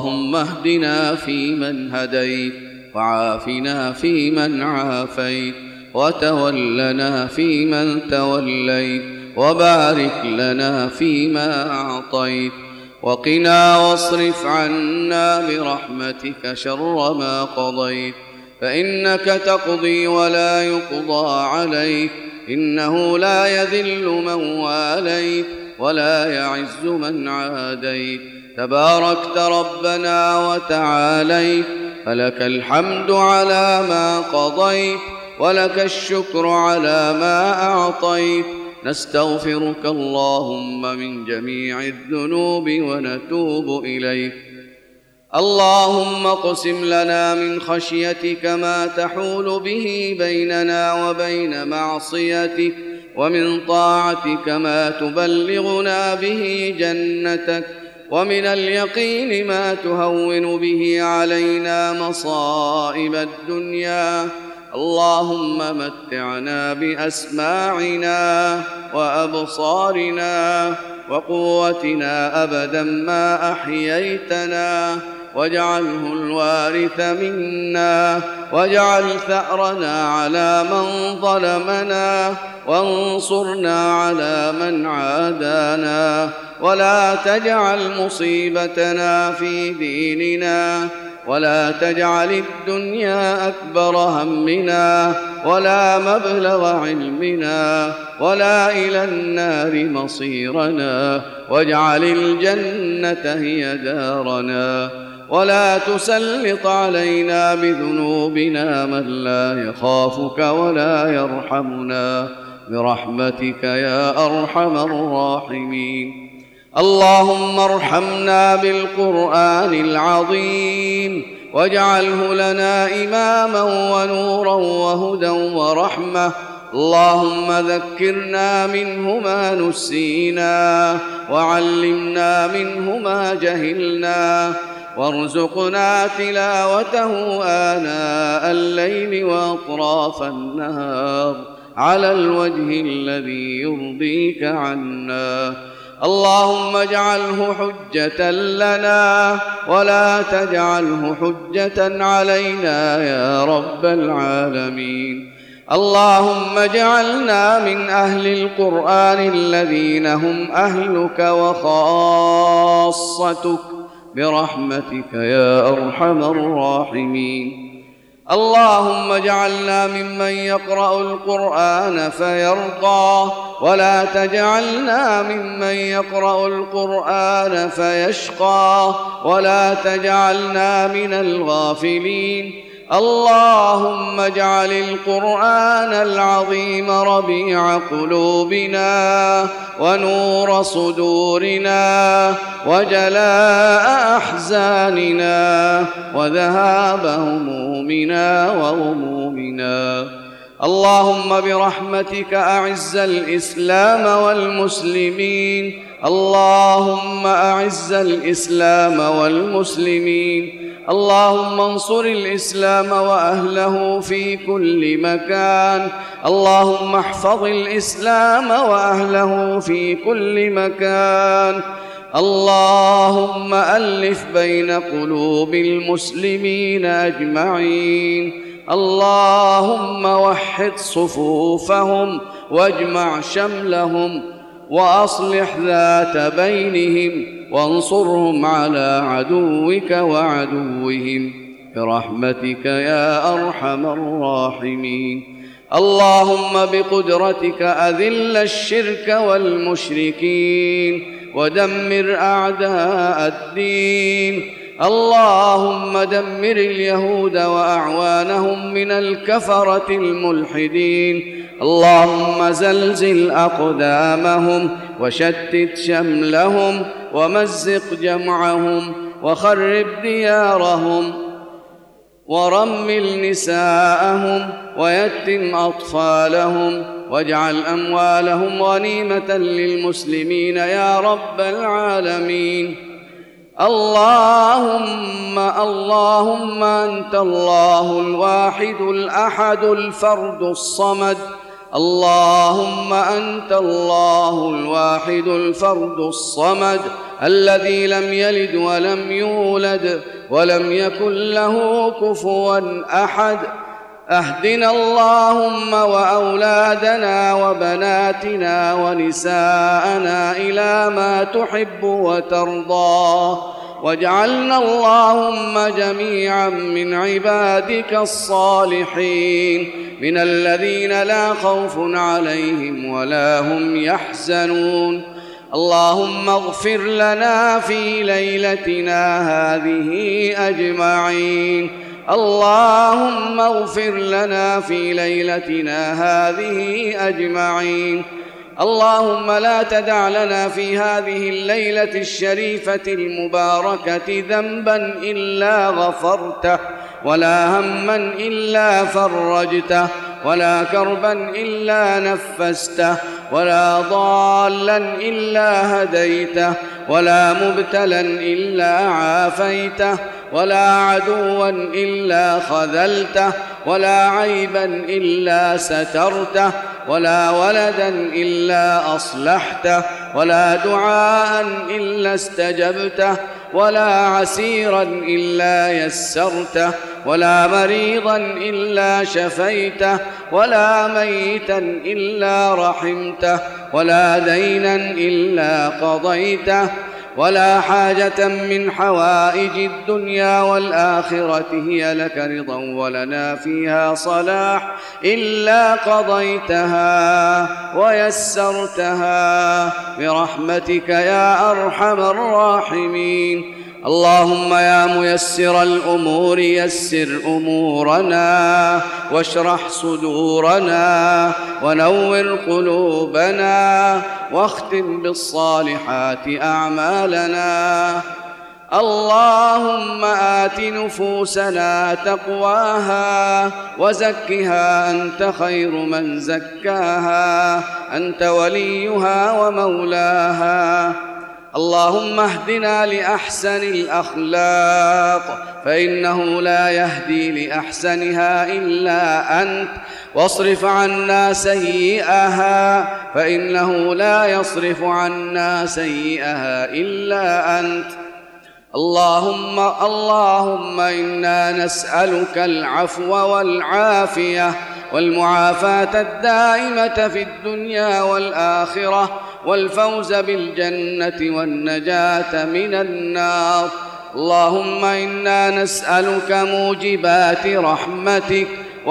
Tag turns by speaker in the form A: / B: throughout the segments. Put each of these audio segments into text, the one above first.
A: اللهم اهدنا فيمن هديت، وعافنا فيمن عافيت، وتولنا فيمن توليت، وبارك لنا فيما أعطيت، وقنا واصرف عنا برحمتك شر ما قضيت، فإنك تقضي ولا يقضى عليك، إنه لا يذل من واليت ولا يعز من عاديت، تباركت ربنا وتعاليت، فلك الحمد على ما قضيت، ولك الشكر على ما أعطيت. نستغفرك اللهم من جميع الذنوب ونتوب إليك. اللهم اقسم لنا من خشيتك ما تحول به بيننا وبين معصيتك، ومن طاعتك ما تبلغنا به جنتك، ومن اليقين ما تهون به علينا مصائب الدنيا. اللهم متعنا بأسماعنا وأبصارنا وقوتنا أبدا ما أحييتنا، واجعله الوارث منا، واجعل ثأرنا على من ظلمنا، وانصرنا على من عادانا، ولا تجعل مصيبتنا في ديننا، ولا تجعل الدنيا أكبر همنا، ولا مبلغ علمنا، ولا إلى النار مصيرنا، واجعل الجنة هي دارنا، ولا تسلط علينا بذنوبنا من لا يخافك ولا يرحمنا، برحمتك يا أرحم الراحمين. اللهم ارحمنا بالقرآن العظيم، واجعله لنا إماما ونورا وهدى ورحمة. اللهم ذكرنا منه ما نسينا، وعلمنا منه ما جهلنا، وارزقنا تلاوته آناء الليل وأطراف النهار على الوجه الذي يرضيك عنا. اللهم اجعله حجة لنا، ولا تجعله حجة علينا يا رب العالمين. اللهم اجعلنا من أهل القرآن الذين هم أهلك وخاصتك، برحمتك يا أرحم الراحمين. اللهم اجعلنا ممن يقرأ القرآن فيرقى، ولا تجعلنا ممن يقرأ القرآن فيشقى، ولا تجعلنا من الغافلين. اللهم اجعل القرآن العظيم ربيع قلوبنا، ونور صدورنا، وجلاء أحزاننا، وذهاب همومنا وغمومنا. اللهم برحمتك أعز الإسلام والمسلمين. اللهم أعز الإسلام والمسلمين. اللهم انصر الإسلام وأهله في كل مكان. اللهم احفظ الإسلام وأهله في كل مكان. اللهم ألف بين قلوب المسلمين أجمعين. اللهم وحد صفوفهم واجمع شملهم، وأصلح ذات بينهم، وانصرهم على عدوك وعدوهم، برحمتك يا أرحم الراحمين. اللهم بقدرتك أذل الشرك والمشركين، ودمر أعداء الدين. اللهم دمر اليهود وأعوانهم من الكفرة الملحدين. اللهم زلزل أقدامهم، وشتت شملهم، ومزق جمعهم، وخرب ديارهم، ورمل نساءهم، ويتم أطفالهم، واجعل أموالهم غنيمة للمسلمين يا رب العالمين. اللهم أنت الله الواحد الأحد الفرد الصمد. اللهم أنت الله الواحد الفرد الصمد، الذي لم يلد ولم يولد ولم يكن له كفوا أحد. اهدنا اللهم وأولادنا وبناتنا ونساءنا إلى ما تحب وترضى، واجعلنا اللهم جميعا من عبادك الصالحين، من الذين لا خوف عليهم ولا هم يحزنون. اللهم اغفر لنا في ليلتنا هذه أجمعين. اللهم اغفر لنا في ليلتنا هذه أجمعين. اللهم لا تدع لنا في هذه الليلة الشريفة المباركة ذنبا إلا غفرته، ولا هما إلا فرجته، ولا كربا إلا نفسته، ولا ضالا إلا هديته، ولا مبتلا إلا عافيته، ولا عدوا إلا خذلته، ولا عيبا إلا سترته، ولا ولدا إلا أصلحته، ولا دعاء إلا استجبته، ولا عسيرا إلا يسرته، ولا مريضا إلا شفيته، ولا ميتا إلا رحمته، ولا دينا إلا قضيته، ولا حاجة من حوائج الدنيا والآخرة هي لك رضا ولنا فيها صلاح إلا قضيتها ويسرتها برحمتك يا أرحم الراحمين. اللهم يا ميسر الأمور يسر أمورنا، واشرح صدورنا، ونور قلوبنا، واختم بالصالحات أعمالنا. اللهم آت نفوسنا تقواها وزكها أنت خير من زكاها، أنت وليها ومولاها. اللهم اهدنا لأحسن الأخلاق، فإنه لا يهدي لأحسنها إلا أنت، واصرف عنا سيئها، فإنه لا يصرف عنا سيئها إلا أنت. اللهم إنا نسألك العفو والعافية والمعافاة الدائمة في الدنيا والآخرة، والفوز بالجنة والنجاة من النار. اللهم إنا نسألك موجبات رحمتك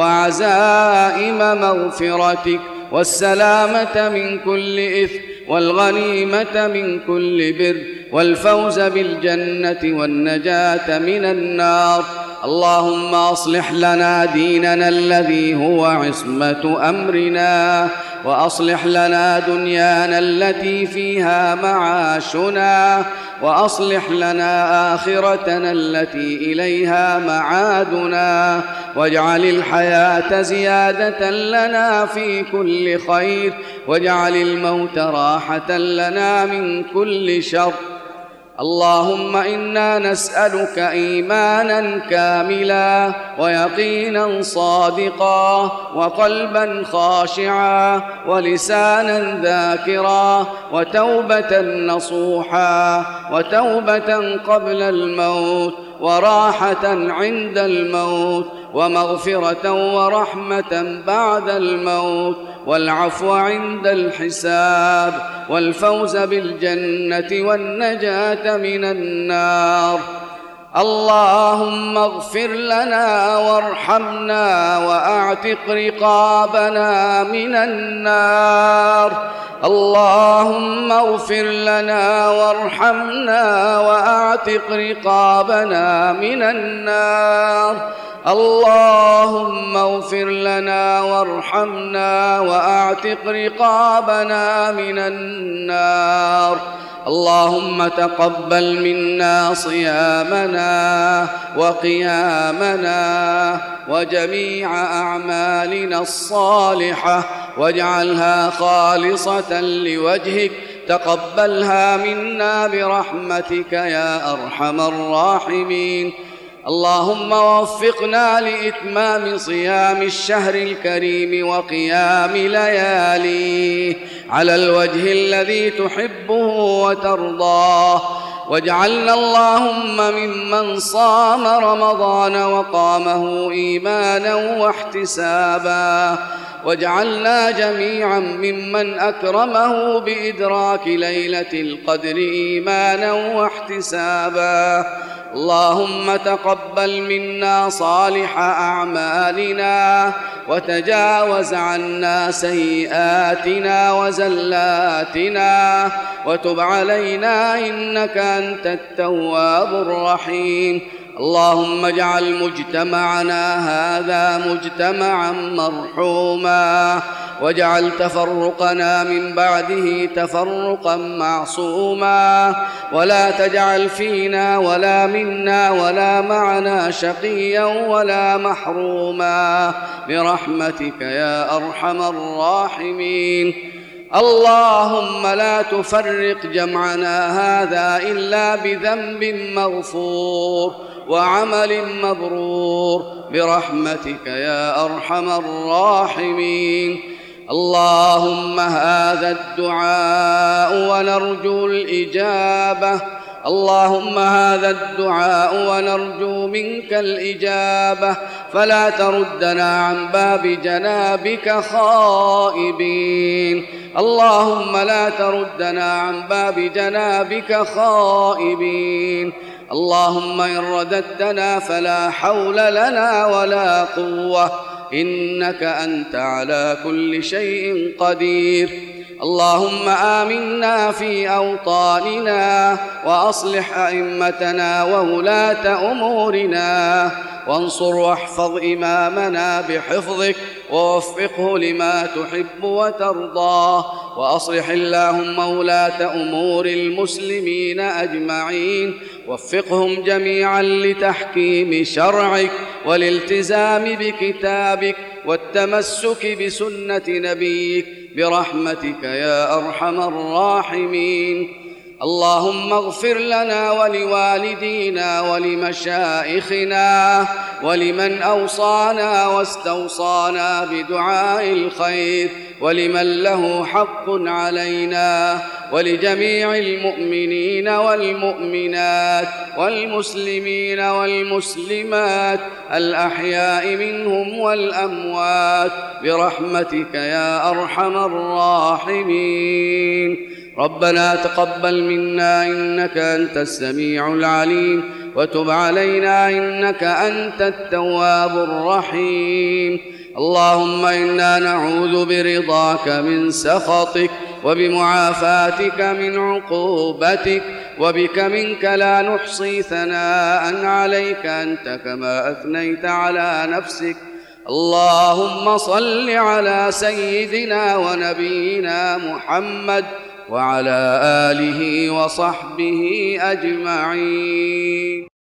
A: وعزائم مغفرتك، والسلامة من كل إثم، والغنيمة من كل بر، والفوز بالجنة والنجاة من النار. اللهم أصلح لنا ديننا الذي هو عصمة أمرنا، وأصلح لنا دنيانا التي فيها معاشنا، وأصلح لنا آخرتنا التي إليها معادنا، واجعل الحياة زيادة لنا في كل خير، واجعل الموت راحة لنا من كل شر. اللهم إنا نسألك إيمانا كاملا، ويقينا صادقا، وقلبا خاشعا، ولسانا ذاكرا، وتوبة نصوحا، وتوبة قبل الموت، وراحة عند الموت، ومغفرة ورحمة بعد الموت، والعفو عند الحساب، والفوز بالجنة والنجاة من النار. اللهم اغفر لنا وارحمنا وأعتق رقابنا من النار. اللهم اغفر لنا وارحمنا وأعتق رقابنا من النار. اللهم اغفر لنا وارحمنا وأعتق رقابنا من النار. اللهم تقبل منا صيامنا وقيامنا وجميع أعمالنا الصالحة، واجعلها خالصة لوجهك، تقبلها منا برحمتك يا أرحم الراحمين. اللهم وفقنا لإتمام صيام الشهر الكريم وقيام لياليه، على الوجه الذي تحبه وترضاه. واجعلنا اللهم ممن صام رمضان وقامه إيمانا واحتسابا، واجعلنا جميعا ممن أكرمه بإدراك ليلة القدر إيمانا واحتسابا. اللهم تقبل منا صالح أعمالنا وتجاوز عنا سيئاتنا وزلاتنا، وتب علينا إنك أنت التواب الرحيم. اللهم اجعل مجتمعنا هذا مجتمعا مرحوما، واجعل تفرقنا من بعده تفرقا معصوما، ولا تجعل فينا ولا منا ولا معنا شقيا ولا محروما برحمتك يا أرحم الراحمين. اللهم لا تفرق جمعنا هذا إلا بذنب مغفور وعمل مبرور برحمتك يا أرحم الراحمين. اللهم هذا الدعاء ونرجو الإجابة، اللهم هذا الدعاء ونرجو منك الإجابة، فلا تردنا عن باب جنابك خائبين. اللهم لا تردنا عن باب جنابك خائبين. اللهم إن رددتنا فلا حول لنا ولا قوة، إنك أنت على كل شيء قدير. اللهم آمنا في أوطاننا، وأصلح أئمتنا وولاة أمورنا، وانصر واحفظ إمامنا بحفظك، ووفقه لما تحب وترضاه، وأصلح اللهم ولاة أمور المسلمين أجمعين، وفقهم جميعا لتحكيم شرعك والالتزام بكتابك والتمسك بسنة نبيك برحمتك يا أرحم الراحمين. اللهم اغفر لنا ولوالدينا ولمشائخنا ولمن أوصانا واستوصانا بدعاء الخير، ولمن له حق علينا، ولجميع المؤمنين والمؤمنات والمسلمين والمسلمات الأحياء منهم والأموات برحمتك يا أرحم الراحمين. ربنا تقبل منا إنك أنت السميع العليم، وتب علينا إنك أنت التواب الرحيم. اللهم إنا نعوذ برضاك من سخطك، وبمعافاتك من عقوبتك، وبك منك لا نحصي ثناء عليك أنت كما أثنيت على نفسك. اللهم صل على سيدنا ونبينا محمد وعلى آله وصحبه أجمعين.